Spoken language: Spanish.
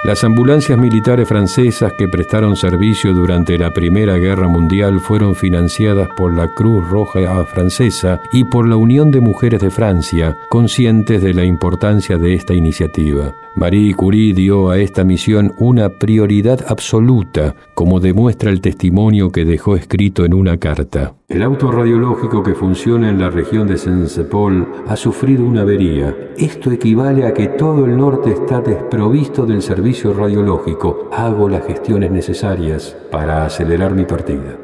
Las ambulancias militares francesas que prestaron servicio durante la Primera Guerra Mundial fueron financiadas por la Cruz Roja Francesa y por la Unión de Mujeres de Francia, conscientes de la importancia de esta iniciativa. Marie Curie dio a esta misión una prioridad absoluta, como demuestra el testimonio que dejó escrito en una carta. El auto radiológico que funciona en la región de Saint-Paul ha sufrido una avería. Esto equivale a que todo el norte está desprovisto del servicio radiológico. Hago las gestiones necesarias para acelerar mi partida.